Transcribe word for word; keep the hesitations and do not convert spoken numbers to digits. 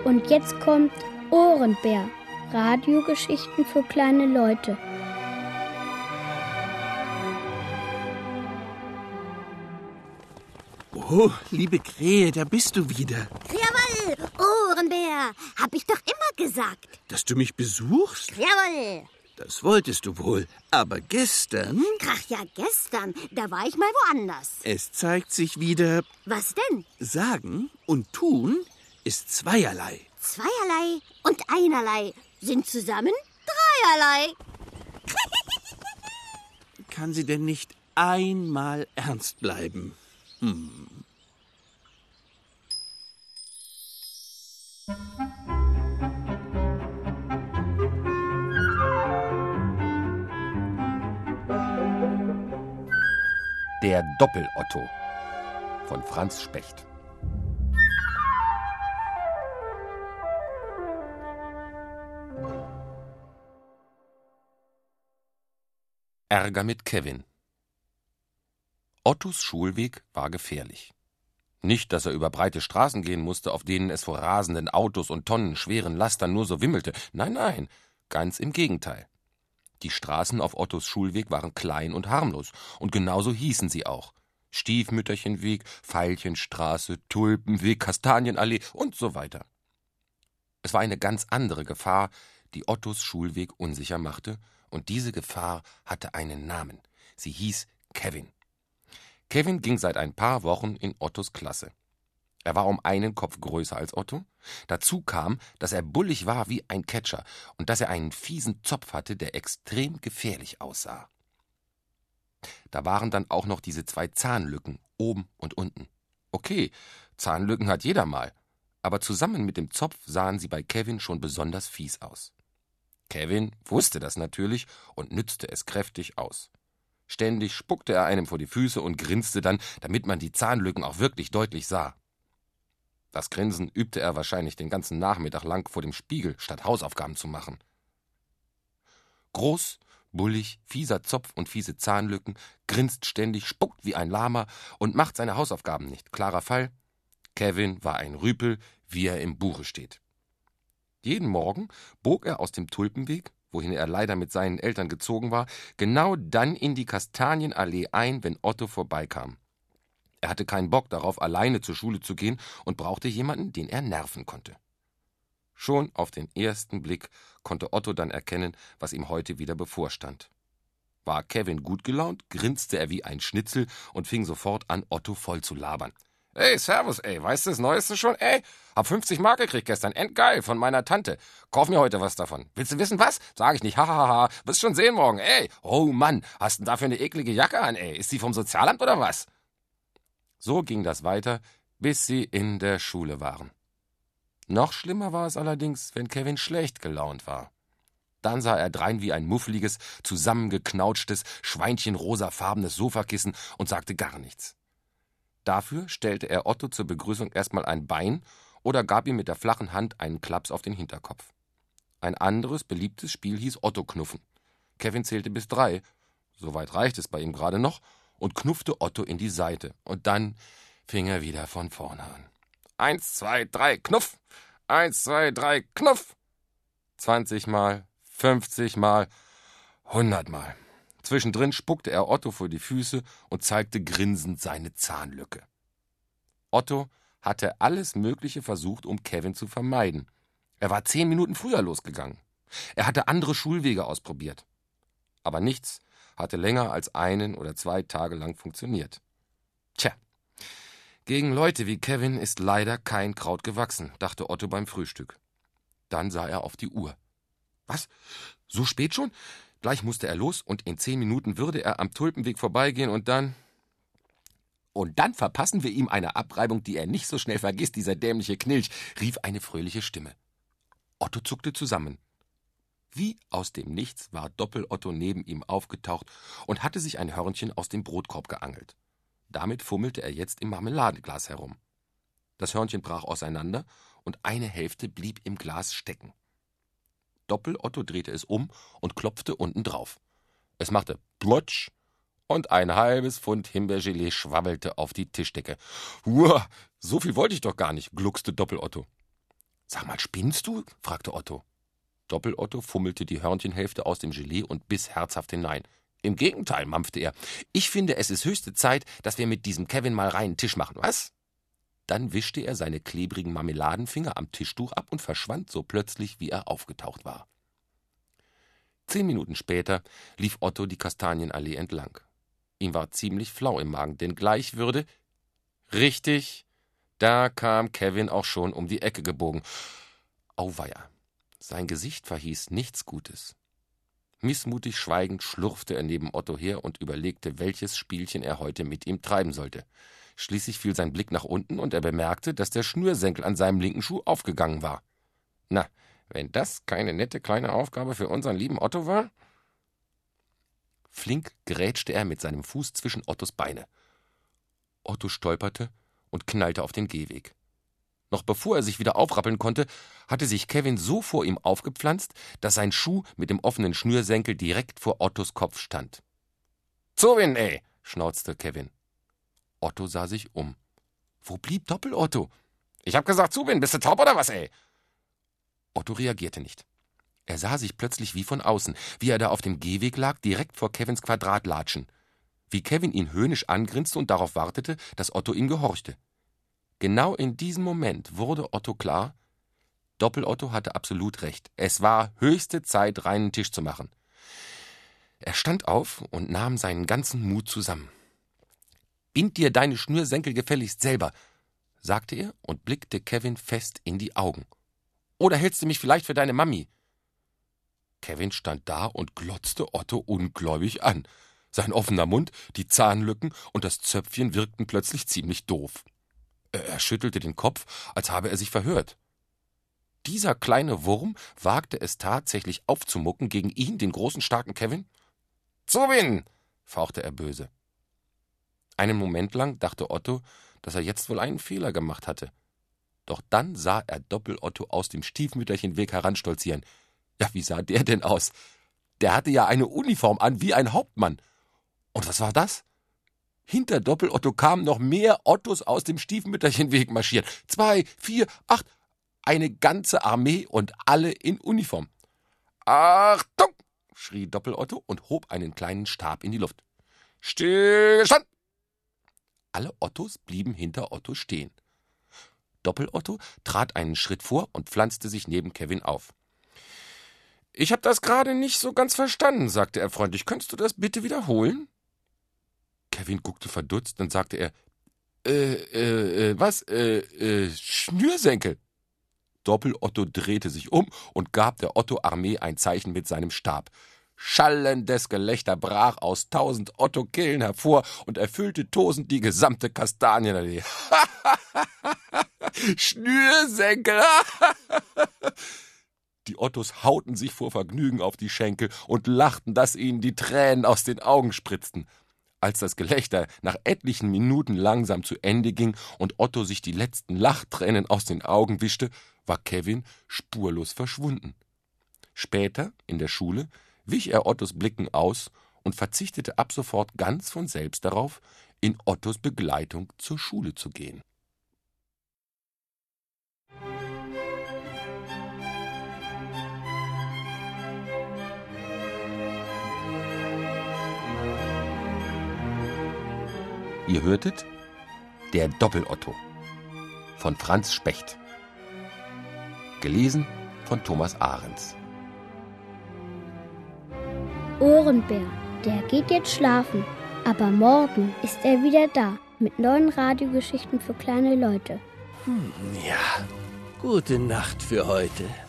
Und jetzt kommt Ohrenbär. Radiogeschichten für kleine Leute. Oh, liebe Krähe, da bist du wieder. Jawohl, Ohrenbär, hab ich doch immer gesagt. Dass du mich besuchst? Jawohl. Das wolltest du wohl. Aber gestern... Ach ja, gestern, da war ich mal woanders. Es zeigt sich wieder... Was denn? Sagen und tun ist zweierlei. Zweierlei und einerlei sind zusammen dreierlei. Kann sie denn nicht einmal ernst bleiben? Hm. Der Doppel-Otto von Franz Specht. Ärger mit Kevin. Ottos Schulweg war gefährlich. Nicht, dass er über breite Straßen gehen musste, auf denen es vor rasenden Autos und tonnenschweren Lastern nur so wimmelte. Nein, nein, ganz im Gegenteil. Die Straßen auf Ottos Schulweg waren klein und harmlos, und genauso hießen sie auch. Stiefmütterchenweg, Veilchenstraße, Tulpenweg, Kastanienallee und so weiter. Es war eine ganz andere Gefahr, die Ottos Schulweg unsicher machte, und diese Gefahr hatte einen Namen. Sie hieß Kevin. Kevin ging seit ein paar Wochen in Ottos Klasse. Er war um einen Kopf größer als Otto. Dazu kam, dass er bullig war wie ein Catcher und dass er einen fiesen Zopf hatte, der extrem gefährlich aussah. Da waren dann auch noch diese zwei Zahnlücken, oben und unten. Okay, Zahnlücken hat jeder mal, aber zusammen mit dem Zopf sahen sie bei Kevin schon besonders fies aus. Kevin wusste das natürlich und nützte es kräftig aus. Ständig spuckte er einem vor die Füße und grinste dann, damit man die Zahnlücken auch wirklich deutlich sah. Das Grinsen übte er wahrscheinlich den ganzen Nachmittag lang vor dem Spiegel, statt Hausaufgaben zu machen. Groß, bullig, fieser Zopf und fiese Zahnlücken, grinst ständig, spuckt wie ein Lama und macht seine Hausaufgaben nicht. Klarer Fall: Kevin war ein Rüpel, wie er im Buche steht. Jeden Morgen bog er aus dem Tulpenweg, wohin er leider mit seinen Eltern gezogen war, genau dann in die Kastanienallee ein, wenn Otto vorbeikam. Er hatte keinen Bock darauf, alleine zur Schule zu gehen und brauchte jemanden, den er nerven konnte. Schon auf den ersten Blick konnte Otto dann erkennen, was ihm heute wieder bevorstand. War Kevin gut gelaunt, grinste er wie ein Schnitzel und fing sofort an, Otto voll zu labern. »Ey, servus, ey, weißt du das Neueste schon, ey? Hab fünfzig Mark gekriegt gestern, endgeil, von meiner Tante. Kauf mir heute was davon. Willst du wissen, was? Sag ich nicht, hahaha, wirst schon sehen morgen, ey. Oh Mann, hast du dafür eine eklige Jacke an, ey? Ist die vom Sozialamt oder was?« So ging das weiter, bis sie in der Schule waren. Noch schlimmer war es allerdings, wenn Kevin schlecht gelaunt war. Dann sah er drein wie ein muffliges, zusammengeknautschtes, schweinchenrosafarbenes Sofakissen und sagte gar nichts. Dafür stellte er Otto zur Begrüßung erstmal ein Bein oder gab ihm mit der flachen Hand einen Klaps auf den Hinterkopf. Ein anderes beliebtes Spiel hieß Otto knuffen. Kevin zählte bis drei, soweit reicht es bei ihm gerade noch, und knuffte Otto in die Seite. Und dann fing er wieder von vorne an. Eins, zwei, drei, knuff! Eins, zwei, drei, knuff! Zwanzigmal, fünfzigmal, hundertmal. Zwischendrin spuckte er Otto vor die Füße und zeigte grinsend seine Zahnlücke. Otto hatte alles Mögliche versucht, um Kevin zu vermeiden. Er war zehn Minuten früher losgegangen. Er hatte andere Schulwege ausprobiert. Aber nichts hatte länger als einen oder zwei Tage lang funktioniert. Tja, gegen Leute wie Kevin ist leider kein Kraut gewachsen, dachte Otto beim Frühstück. Dann sah er auf die Uhr. Was? So spät schon? Gleich musste er los und in zehn Minuten würde er am Tulpenweg vorbeigehen und dann... Und dann verpassen wir ihm eine Abreibung, die er nicht so schnell vergisst, dieser dämliche Knilch, rief eine fröhliche Stimme. Otto zuckte zusammen. Wie aus dem Nichts war Doppel-Otto neben ihm aufgetaucht und hatte sich ein Hörnchen aus dem Brotkorb geangelt. Damit fummelte er jetzt im Marmeladenglas herum. Das Hörnchen brach auseinander und eine Hälfte blieb im Glas stecken. Doppel-Otto drehte es um und klopfte unten drauf. Es machte plotsch und ein halbes Pfund Himbeergelee schwabbelte auf die Tischdecke. »Uah, so viel wollte ich doch gar nicht«, gluckste Doppel-Otto. »Sag mal, spinnst du?« fragte Otto. Doppel-Otto fummelte die Hörnchenhälfte aus dem Gelee und biss herzhaft hinein. »Im Gegenteil«, mampfte er. »Ich finde, es ist höchste Zeit, dass wir mit diesem Kevin mal reinen Tisch machen, was?« Dann wischte er seine klebrigen Marmeladenfinger am Tischtuch ab und verschwand so plötzlich, wie er aufgetaucht war. Zehn Minuten später lief Otto die Kastanienallee entlang. Ihm war ziemlich flau im Magen, denn gleich würde... Richtig, da kam Kevin auch schon um die Ecke gebogen. Auweia, sein Gesicht verhieß nichts Gutes. Missmutig schweigend schlurfte er neben Otto her und überlegte, welches Spielchen er heute mit ihm treiben sollte. Schließlich fiel sein Blick nach unten und er bemerkte, dass der Schnürsenkel an seinem linken Schuh aufgegangen war. Na, wenn das keine nette kleine Aufgabe für unseren lieben Otto war? Flink grätschte er mit seinem Fuß zwischen Ottos Beine. Otto stolperte und knallte auf den Gehweg. Noch bevor er sich wieder aufrappeln konnte, hatte sich Kevin so vor ihm aufgepflanzt, dass sein Schuh mit dem offenen Schnürsenkel direkt vor Ottos Kopf stand. »Zuwind, ey«, schnauzte Kevin. Otto sah sich um. Wo blieb Doppel-Otto? »Ich hab gesagt, Zuwind, bist du taub oder was, ey?« Otto reagierte nicht. Er sah sich plötzlich wie von außen, wie er da auf dem Gehweg lag, direkt vor Kevins Quadratlatschen. Wie Kevin ihn höhnisch angrinste und darauf wartete, dass Otto ihm gehorchte. Genau in diesem Moment wurde Otto klar, Doppel-Otto hatte absolut recht. Es war höchste Zeit, reinen Tisch zu machen. Er stand auf und nahm seinen ganzen Mut zusammen. »Bind dir deine Schnürsenkel gefälligst selber«, sagte er und blickte Kevin fest in die Augen. »Oder hältst du mich vielleicht für deine Mami?« Kevin stand da und glotzte Otto ungläubig an. Sein offener Mund, die Zahnlücken und das Zöpfchen wirkten plötzlich ziemlich doof. Er schüttelte den Kopf, als habe er sich verhört. Dieser kleine Wurm wagte es tatsächlich aufzumucken gegen ihn, den großen, starken Kevin? »Zuwind«, fauchte er böse. Einen Moment lang dachte Otto, dass er jetzt wohl einen Fehler gemacht hatte. Doch dann sah er Doppel-Otto aus dem Stiefmütterchenweg heranstolzieren. Ja, wie sah der denn aus? Der hatte ja eine Uniform an wie ein Hauptmann. Und was war das? Hinter Doppel-Otto kamen noch mehr Ottos aus dem Stiefmütterchenweg marschiert. Zwei, vier, acht, eine ganze Armee und alle in Uniform. »Achtung«, schrie Doppel-Otto und hob einen kleinen Stab in die Luft. »Stillstand!« Alle Ottos blieben hinter Otto stehen. Doppel-Otto trat einen Schritt vor und pflanzte sich neben Kevin auf. »Ich hab das gerade nicht so ganz verstanden«, sagte er freundlich. »Könntest du das bitte wiederholen?« Kevin guckte verdutzt, dann sagte er, äh, äh, äh, was, äh, äh, Schnürsenkel. Doppel-Otto drehte sich um und gab der Otto-Armee ein Zeichen mit seinem Stab. Schallendes Gelächter brach aus tausend Otto-Kehlen hervor und erfüllte tosend die gesamte Kastanienallee. Schnürsenkel! Die Ottos hauten sich vor Vergnügen auf die Schenkel und lachten, dass ihnen die Tränen aus den Augen spritzten. Als das Gelächter nach etlichen Minuten langsam zu Ende ging und Otto sich die letzten Lachtränen aus den Augen wischte, war Kevin spurlos verschwunden. Später, in der Schule, wich er Ottos Blicken aus und verzichtete ab sofort ganz von selbst darauf, in Ottos Begleitung zur Schule zu gehen. Ihr hörtet Der Doppel-Otto von Franz Specht. Gelesen von Thomas Ahrens. Ohrenbär, der geht jetzt schlafen, aber morgen ist er wieder da mit neuen Radiogeschichten für kleine Leute. Hm, ja, gute Nacht für heute.